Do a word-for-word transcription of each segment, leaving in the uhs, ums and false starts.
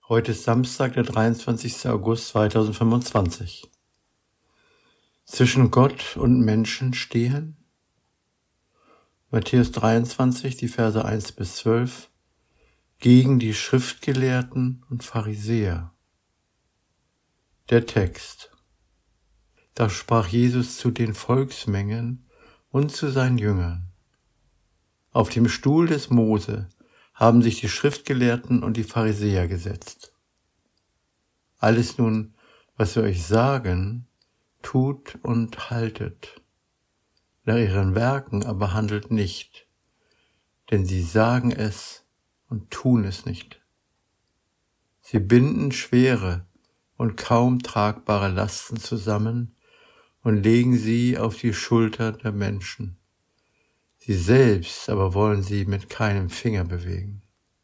Heute ist Samstag, der dreiundzwanzigster August zweitausendfünfundzwanzig. Zwischen Gott und Menschen stehen? Matthäus dreiundzwanzig, die Verse eins bis zwölf. Gegen die Schriftgelehrten und Pharisäer. Der Text. Da sprach Jesus zu den Volksmengen und zu seinen Jüngern. Auf dem Stuhl des Mose haben sich die Schriftgelehrten und die Pharisäer gesetzt. Alles nun, was wir euch sagen, tut und haltet. Nach ihren Werken aber handelt nicht, denn sie sagen es und tun es nicht. Sie binden schwere und kaum tragbare Lasten zusammen und legen sie auf die Schulter der Menschen. Sie selbst aber wollen sie mit keinem Finger bewegen.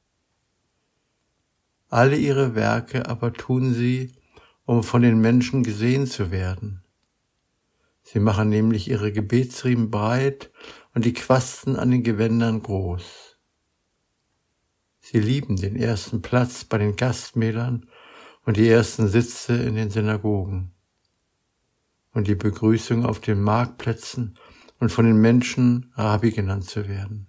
Alle ihre Werke aber tun sie, um von den Menschen gesehen zu werden. Sie machen nämlich ihre Gebetsriemen breit und die Quasten an den Gewändern groß. Sie lieben den ersten Platz bei den Gastmählern und die ersten Sitze in den Synagogen und die Begrüßung auf den Marktplätzen und von den Menschen Rabbi genannt zu werden.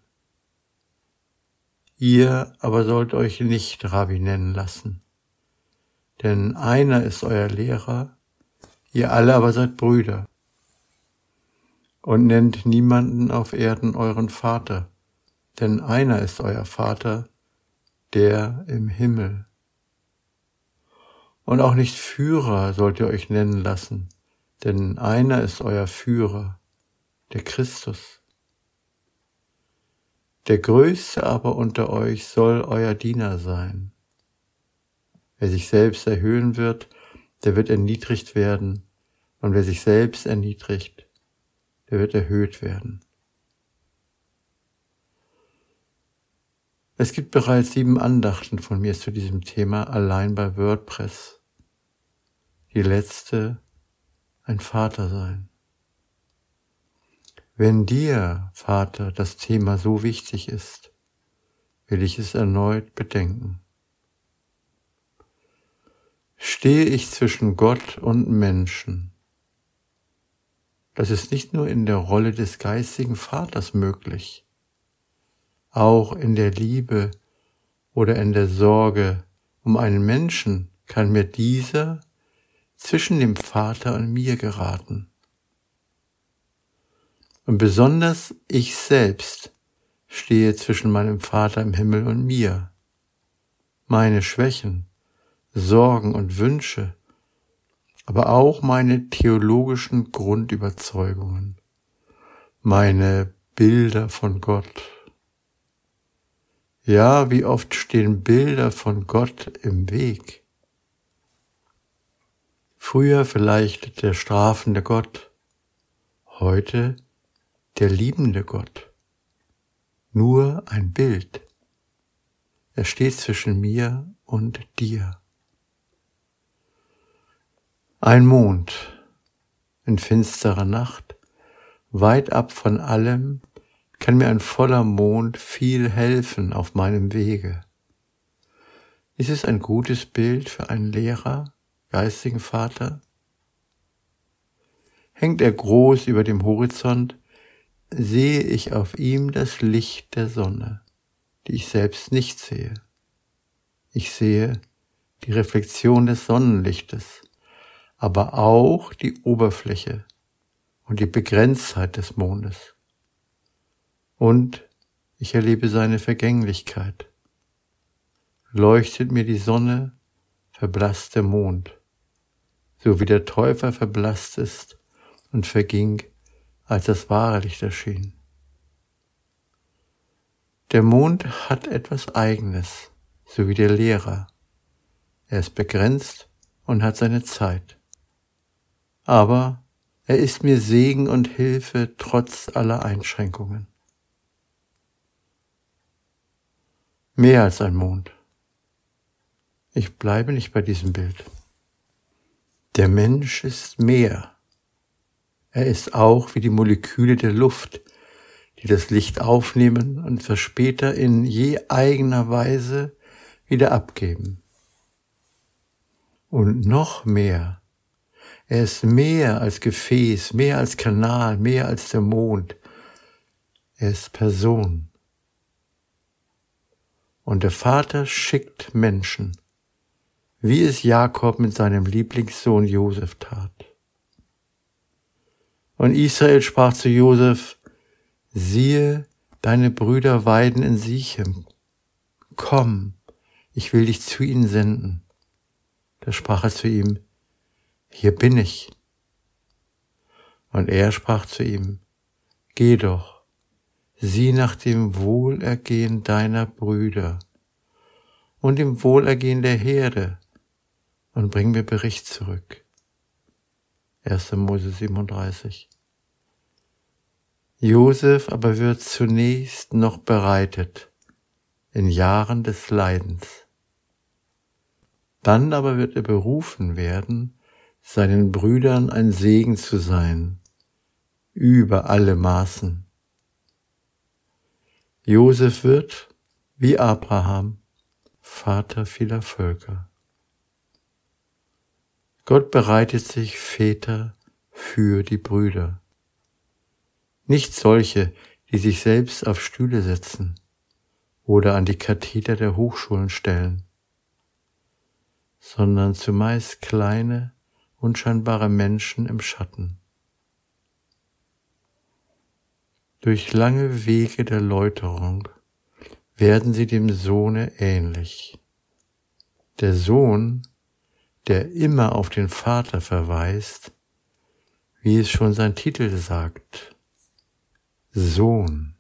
Ihr aber sollt euch nicht Rabbi nennen lassen, denn einer ist euer Lehrer, ihr alle aber seid Brüder. Und nennt niemanden auf Erden euren Vater, denn einer ist euer Vater, der im Himmel. Und auch nicht Führer sollt ihr euch nennen lassen, denn einer ist euer Führer, der Christus. Der Größte aber unter euch soll euer Diener sein. Wer sich selbst erhöhen wird, der wird erniedrigt werden, und wer sich selbst erniedrigt, der wird erhöht werden. Es gibt bereits sieben Andachten von mir zu diesem Thema allein bei WordPress. Die letzte, ein Vater sein. Wenn dir, Vater, das Thema so wichtig ist, will ich es erneut bedenken. Stehe ich zwischen Gott und Menschen? Das ist nicht nur in der Rolle des geistigen Vaters möglich, auch in der Liebe oder in der Sorge um einen Menschen kann mir dieser zwischen dem Vater und mir geraten. Und besonders ich selbst stehe zwischen meinem Vater im Himmel und mir. Meine Schwächen, Sorgen und Wünsche, aber auch meine theologischen Grundüberzeugungen, meine Bilder von Gott. Ja, wie oft stehen Bilder von Gott im Weg. Früher vielleicht der strafende Gott, heute der liebende Gott. Nur ein Bild. Er steht zwischen mir und dir. Ein Mond in finsterer Nacht, weit ab von allem, kann mir ein voller Mond viel helfen auf meinem Wege. Ist es ein gutes Bild für einen Lehrer, geistigen Vater? Hängt er groß über dem Horizont, sehe ich auf ihm das Licht der Sonne, die ich selbst nicht sehe. Ich sehe die Reflexion des Sonnenlichtes, aber auch die Oberfläche und die Begrenztheit des Mondes. Und ich erlebe seine Vergänglichkeit. Leuchtet mir die Sonne, verblasst der Mond, so wie der Täufer verblasst ist und verging, als das wahre Licht erschien. Der Mond hat etwas Eigenes, so wie der Lehrer. Er ist begrenzt und hat seine Zeit. Aber er ist mir Segen und Hilfe trotz aller Einschränkungen. Mehr als ein Mond. Ich bleibe nicht bei diesem Bild. Der Mensch ist mehr. Er ist auch wie die Moleküle der Luft, die das Licht aufnehmen und es später in je eigener Weise wieder abgeben. Und noch mehr, er ist mehr als Gefäß, mehr als Kanal, mehr als der Mond. Er ist Person. Und der Vater schickt Menschen, wie es Jakob mit seinem Lieblingssohn Josef tat. Und Israel sprach zu Josef: Siehe, deine Brüder weiden in Sichem. Komm, ich will dich zu ihnen senden. Da sprach er zu ihm: Hier bin ich. Und er sprach zu ihm: Geh doch, sieh nach dem Wohlergehen deiner Brüder und dem Wohlergehen der Herde und bring mir Bericht zurück. erster Mose siebenunddreißig. Josef aber wird zunächst noch bereitet in Jahren des Leidens. Dann aber wird er berufen werden, seinen Brüdern ein Segen zu sein, über alle Maßen. Josef wird, wie Abraham, Vater vieler Völker. Gott bereitet sich Väter für die Brüder. Nicht solche, die sich selbst auf Stühle setzen oder an die Katheter der Hochschulen stellen, sondern zumeist kleine, unscheinbare Menschen im Schatten. Durch lange Wege der Läuterung werden sie dem Sohne ähnlich. Der Sohn, der immer auf den Vater verweist, wie es schon sein Titel sagt: Sohn.